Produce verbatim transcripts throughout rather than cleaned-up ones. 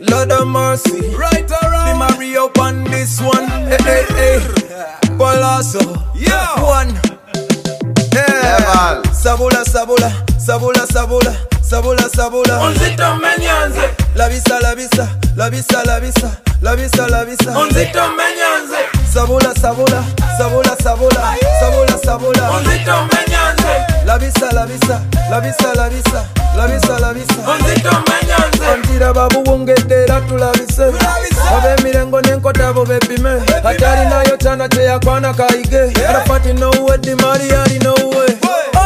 Lord of mercy. Right around. The Mario on this one. Hey, hey, hey. Palazzo. Yeah. One. Yeah. Level. Sabula, sabula, sabula, sabula, sabula, sabula. Onzito menyanze. La visa, la visa, la visa, la visa, la visa, la visa. Onzito menyanze. Sabula, sabula, sabula, sabula, sabula, sabula. Onzito menyanze. La visa, la visa, la visa, la visa, la visa, la visa. Onzito menyanze. Antira babu wongedera tulabise. Abe mirengo nenkota bo bebime. Hatari nayo chana cheya kwana kaige. Arafati no way, di Mariari no way.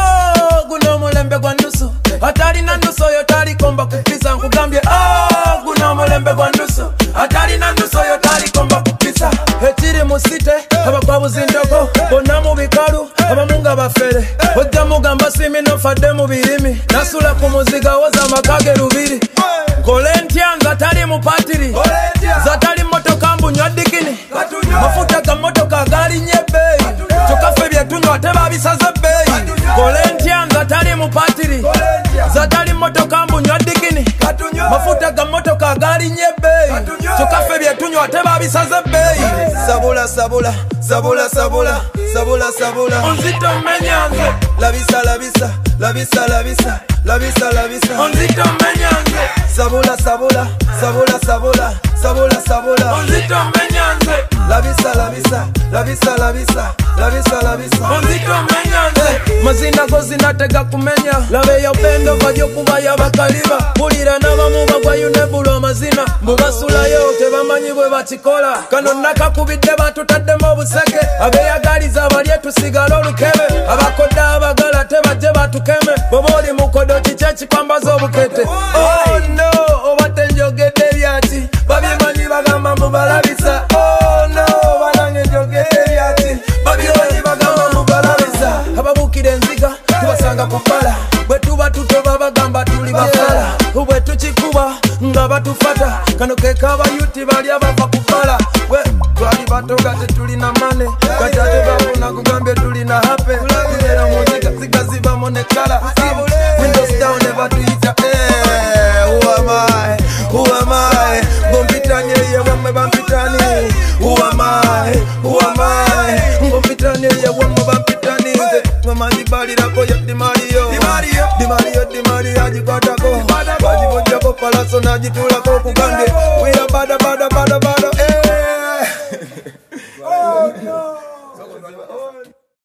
Oh, guno mulembe kwa nusu. Hatari na nusu yo tari komba kupisa nkugambye. Oh, guno mulembe kwa nusu. Hatari na nusu yo tari komba kupisa. Hetiri musite, aba kwa buzindoko. Bona mu bikalu, aba munga bafere. Ojja mugamba simi no fadde mu birimi. Nasula ku muziga woza makage rubiri. Kolentian zatali mu patiri. Zatali motoka mbunywa dikini. Mafuta ga motoka gali nyebe. Tukafe byetunywa ate babisaze bei. Kolentian zatali mu patiri. Zatali motoka mbunywa dikini. Mafuta ga motoka gali nyebe. Tukafe byetunywa ate babisaze bei. Sabula sabula, sabula sabula, sabula sabula. Onzito menyanze. La visa, la visa, la visa, la visa, la visa, la visa. Onzito menyanze. Sabula sabula, sabula sabula, sabula sabula. Onzito menyanze. La visa, la visa, la visa, la visa, la visa, la visa. Onzito menyanze. Mazina go zinatega kumenya. Labe ya upendo vajo kuba ya bakaliba. Bulira n'abamu bagwayo nebula amazina. Mbubasula yo tebamanyi bwe bakikola. Kano nakakubidde batutaddemu obuseke. Abeyagaliza abalye tusigala olukebe. Abakodde abagala tebajje batukeme. Bwoba oli mukodo kiki ekikwambaza obukete. Oh no, obadde njogedde byaki. Babimanyi bagamba mubalabisa. Oh no, banange njogedde byaki. Babimanyi bagamba mubalabisa. Ababukira enziga tubasanga ku bbala. Bwe tuba tutoba bagamba tuli bafala. Bwe tukikuba nga batufata. Kano ke kabayuti bali abava ku bbala. Bwe twali batoga tetulina mane. Kati ate bafuna kugambye tulina hape. Tulera mu nziga ziga zibamu ne kala. Windows down ne batuyita eh. Who am I? Who am I? Bompitanye ye wamwe bampitani. Who am I? Who am I? Bompitanye ye wamwe bampitani. Mamanyi balirako ya Di Mario. Di Mario, Di Mario, Di Mario ajikwatako. Bajibojjako palaso najitulako kugambye. We are bada bada bada bada.